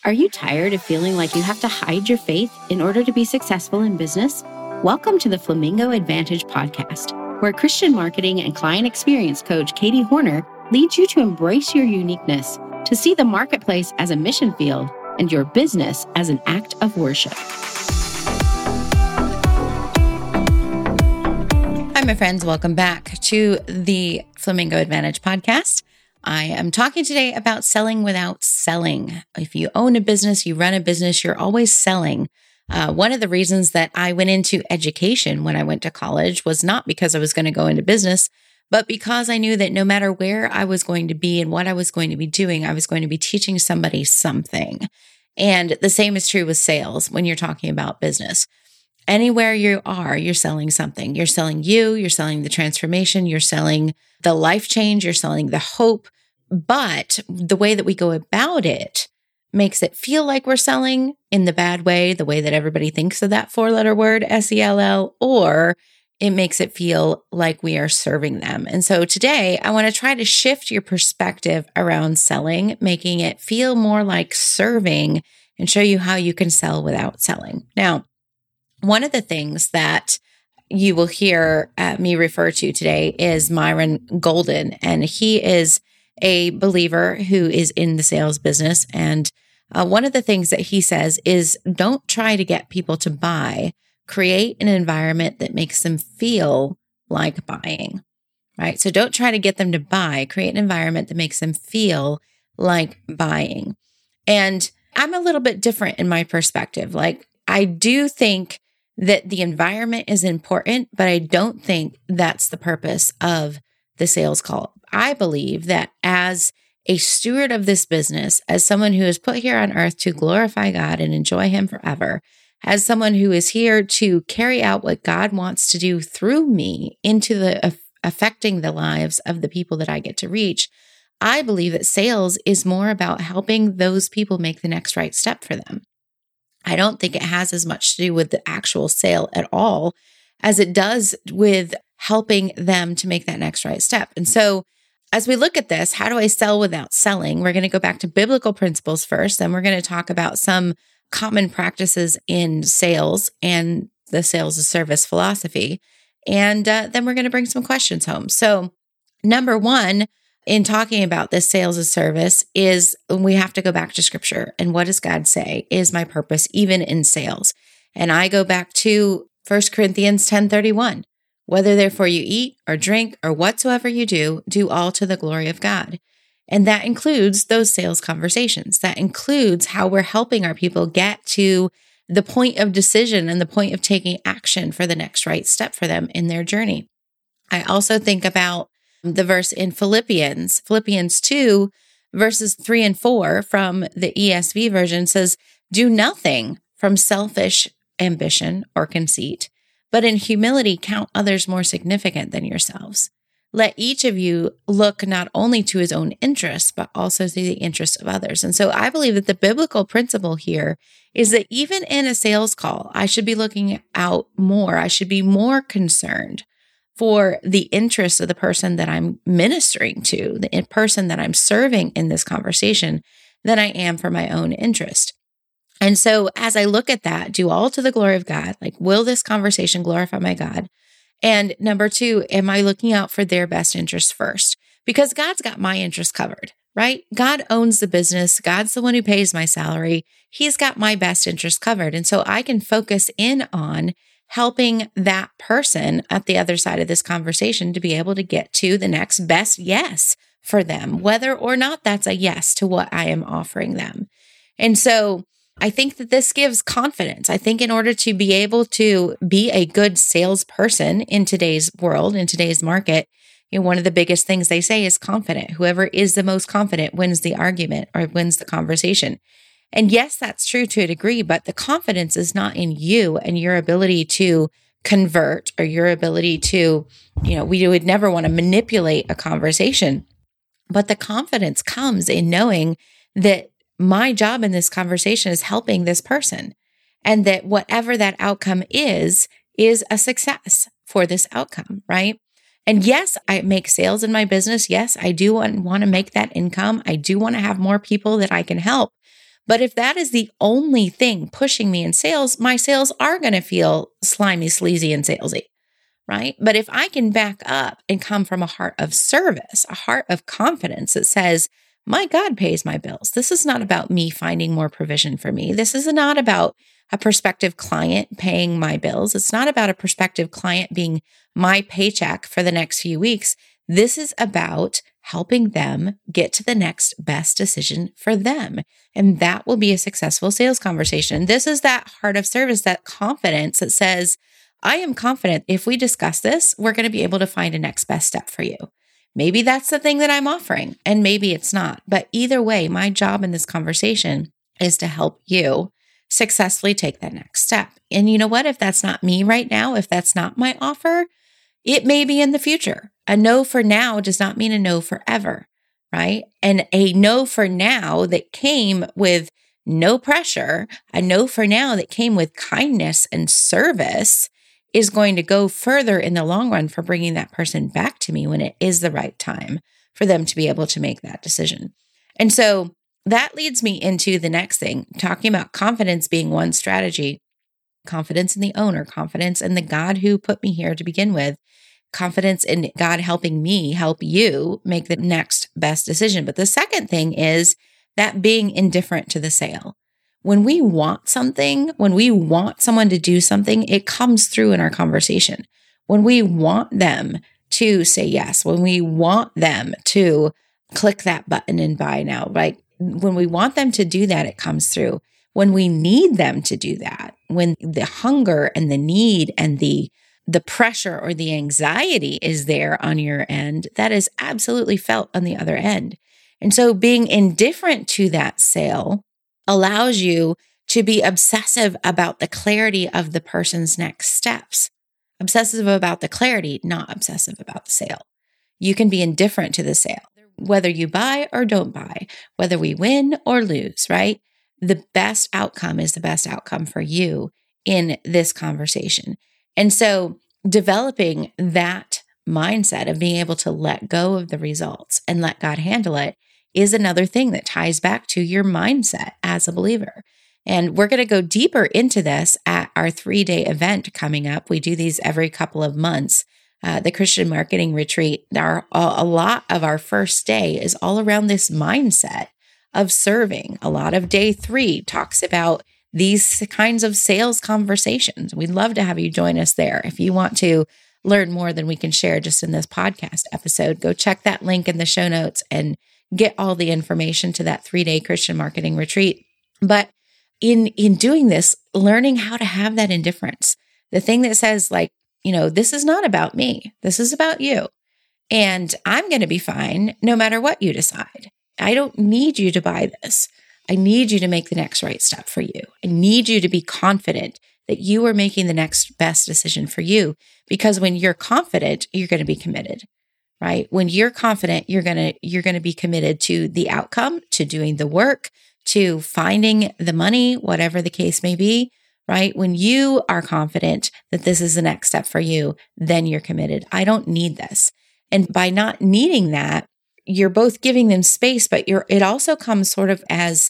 Are you tired of feeling like you have to hide your faith in order to be successful in business? Welcome to the Flamingo Advantage podcast, where Christian marketing and client experience coach Katie Horner leads you to embrace your uniqueness, to see the marketplace as a mission field and your business as an act of worship. Hi, my friends. Welcome back to the Flamingo Advantage podcast. I am talking today about selling without selling. If you own a business, you run a business, you're always selling. One of the reasons that I went into education when I went to college was not because I was going to go into business, but because I knew that no matter where I was going to be and what I was going to be doing, I was going to be teaching somebody something. And the same is true with sales when you're talking about business. Anywhere you are, you're selling something. You're selling you're selling the transformation, you're selling the life change, you're selling the hope. But the way that we go about it makes it feel like we're selling in the bad way, the way that everybody thinks of that four-letter word, SELL, or it makes it feel like we are serving them. And so today, I want to try to shift your perspective around selling, making it feel more like serving and show you how you can sell without selling. Now, one of the things that you will hear me refer to today is Myron Golden, and he is a believer who is in the sales business. And one of the things that he says is don't try to get people to buy, create an environment that makes them feel like buying, right? So don't try to get them to buy, create an environment that makes them feel like buying. And I'm a little bit different in my perspective. Like, I do think that the environment is important, but I don't think that's the purpose of the sales call. I believe that as a steward of this business, as someone who is put here on earth to glorify God and enjoy Him forever, as someone who is here to carry out what God wants to do through me into the affecting the lives of the people that I get to reach, I believe that sales is more about helping those people make the next right step for them. I don't think it has as much to do with the actual sale at all as it does with helping them to make that next right step. And so as we look at this, how do I sell without selling? We're going to go back to biblical principles first, then we're going to talk about some common practices in sales and the sales as service philosophy. And then we're going to bring some questions home. So number one, in talking about this sales as service is we have to go back to scripture. And what does God say is my purpose, even in sales? And I go back to 1 Corinthians 10:31. Whether therefore you eat or drink or whatsoever you do, do all to the glory of God. And that includes those sales conversations. That includes how we're helping our people get to the point of decision and the point of taking action for the next right step for them in their journey. I also think about the verse in Philippians 2, verses 3 and 4 from the ESV version says, do nothing from selfish ambition or conceit, but in humility count others more significant than yourselves. Let each of you look not only to his own interests, but also to the interests of others. And so I believe that the biblical principle here is that even in a sales call, I should be looking out more. I should be more concerned for the interests of the person that I'm ministering to, the person that I'm serving in this conversation, than I am for my own interest. And so as I look at that, do all to the glory of God, like, will this conversation glorify my God? And number two, am I looking out for their best interests first? Because God's got my interests covered, right? God owns the business. God's the one who pays my salary. He's got my best interests covered. And so I can focus in on helping that person at the other side of this conversation to be able to get to the next best yes for them, whether or not that's a yes to what I am offering them. And so I think that this gives confidence. I think in order to be able to be a good salesperson in today's world, in today's market, one of the biggest things they say is confident. Whoever is the most confident wins the argument or wins the conversation. And yes, that's true to a degree, but the confidence is not in you and your ability to convert or your ability to, we would never want to manipulate a conversation. But the confidence comes in knowing that my job in this conversation is helping this person, and that whatever that outcome is a success for this outcome, right? And yes, I make sales in my business. Yes, I do want to make that income. I do want to have more people that I can help. But if that is the only thing pushing me in sales, my sales are going to feel slimy, sleazy, and salesy, right? But if I can back up and come from a heart of service, a heart of confidence that says, my God pays my bills. This is not about me finding more provision for me. This is not about a prospective client paying my bills. It's not about a prospective client being my paycheck for the next few weeks. This is about helping them get to the next best decision for them. And that will be a successful sales conversation. This is that heart of service, that confidence that says, I am confident if we discuss this, we're going to be able to find a next best step for you. Maybe that's the thing that I'm offering, and maybe it's not. But either way, my job in this conversation is to help you successfully take that next step. And you know what? If that's not me right now, if that's not my offer, it may be in the future. A no for now does not mean a no forever, right? And a no for now that came with no pressure, a no for now that came with kindness and service is going to go further in the long run for bringing that person back to me when it is the right time for them to be able to make that decision. And so that leads me into the next thing, talking about confidence being one strategy, confidence in the owner, confidence in the God who put me here to begin with, confidence in God helping me help you make the next best decision. But the second thing is that being indifferent to the sale. When we want something, when we want someone to do something, it comes through in our conversation. When we want them to say yes, when we want them to click that button and buy now, right? When we want them to do that, it comes through. When we need them to do that, when the hunger and the need and the pressure or the anxiety is there on your end, that is absolutely felt on the other end. And so being indifferent to that sale allows you to be obsessive about the clarity of the person's next steps. Obsessive about the clarity, not obsessive about the sale. You can be indifferent to the sale, whether you buy or don't buy, whether we win or lose, right? The best outcome is the best outcome for you in this conversation. And so developing that mindset of being able to let go of the results and let God handle it is another thing that ties back to your mindset as a believer. And we're going to go deeper into this at our 3-day event coming up. We do these every couple of months. The Christian Marketing Retreat, a lot of our first day is all around this mindset of serving. A lot of day 3 talks about these kinds of sales conversations. We'd love to have you join us there. If you want to learn more than we can share just in this podcast episode, go check that link in the show notes and get all the information to that 3-day Christian Marketing Retreat. But in doing this, learning how to have that indifference, the thing that says like, this is not about me. This is about you. And I'm going to be fine no matter what you decide. I don't need you to buy this. I need you to make the next right step for you. I need you to be confident that you are making the next best decision for you. Because when you're confident, you're going to be committed, right? When you're confident, you're going to be committed to the outcome, to doing the work, to finding the money, whatever the case may be, right? When you are confident that this is the next step for you, then you're committed. I don't need this. And by not needing that, you're both giving them space, but it also comes sort of as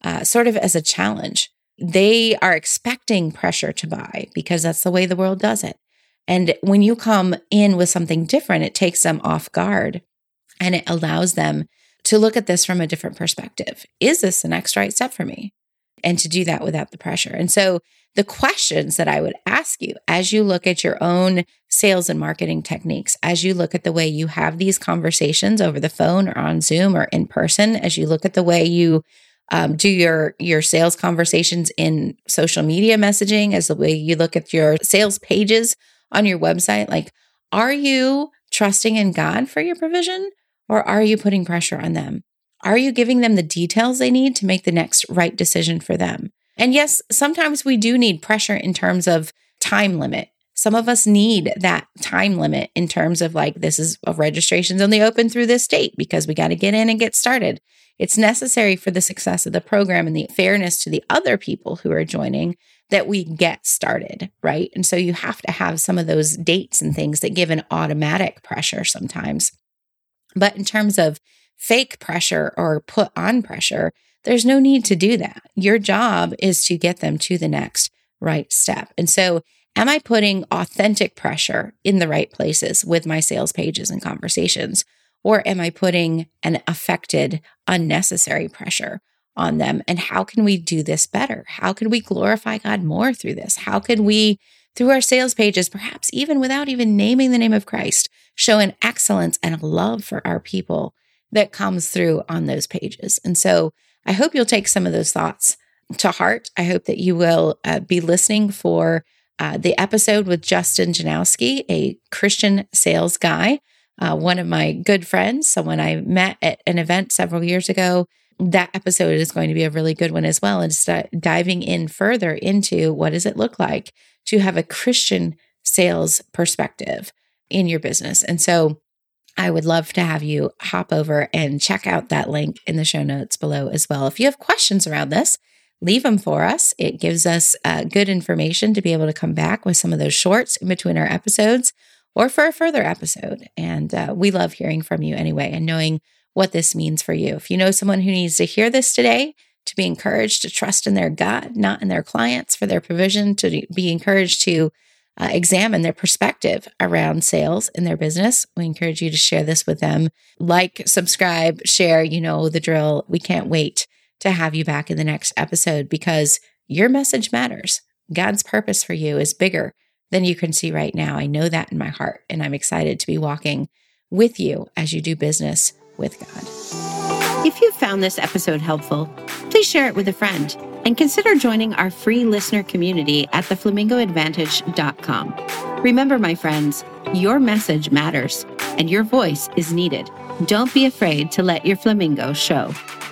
a challenge. They are expecting pressure to buy because that's the way the world does it. And when you come in with something different, it takes them off guard and it allows them to look at this from a different perspective. Is this the next right step for me? And to do that without the pressure. And so the questions that I would ask you as you look at your own sales and marketing techniques, as you look at the way you have these conversations over the phone or on Zoom or in person, as you look at the way you do your sales conversations in social media messaging, as the way you look at your sales pages on your website, like, are you trusting in God for your provision or are you putting pressure on them? Are you giving them the details they need to make the next right decision for them? And yes, sometimes we do need pressure in terms of time limit. Some of us need that time limit in terms of like, this is registrations only open through this date because we got to get in and get started. It's necessary for the success of the program and the fairness to the other people who are joining that we get started, right? And so you have to have some of those dates and things that give an automatic pressure sometimes. But in terms of fake pressure or put on pressure, there's no need to do that. Your job is to get them to the next right step. And so am I putting authentic pressure in the right places with my sales pages and conversations? Or am I putting an affected, unnecessary pressure on them? And how can we do this better? How can we glorify God more through this? How can we, through our sales pages, perhaps even without even naming the name of Christ, show an excellence and a love for our people that comes through on those pages? And so I hope you'll take some of those thoughts to heart. I hope that you will be listening for the episode with Justin Janowski, a Christian sales guy, one of my good friends, someone I met at an event several years ago. That episode is going to be a really good one as well. And diving in further into what does it look like to have a Christian sales perspective in your business. And so I would love to have you hop over and check out that link in the show notes below as well. If you have questions around this, leave them for us. It gives us good information to be able to come back with some of those shorts in between our episodes or for a further episode. And we love hearing from you anyway and knowing what this means for you. If you know someone who needs to hear this today, to be encouraged to trust in their God, not in their clients for their provision, to be encouraged to examine their perspective around sales in their business, we encourage you to share this with them. Like, subscribe, share, you know the drill. We can't wait to have you back in the next episode because your message matters. God's purpose for you is bigger than you can see right now. I know that in my heart, and I'm excited to be walking with you as you do business with God. If you found this episode helpful, please share it with a friend and consider joining our free listener community at theflamingoadvantage.com. Remember, my friends, your message matters and your voice is needed. Don't be afraid to let your flamingo show.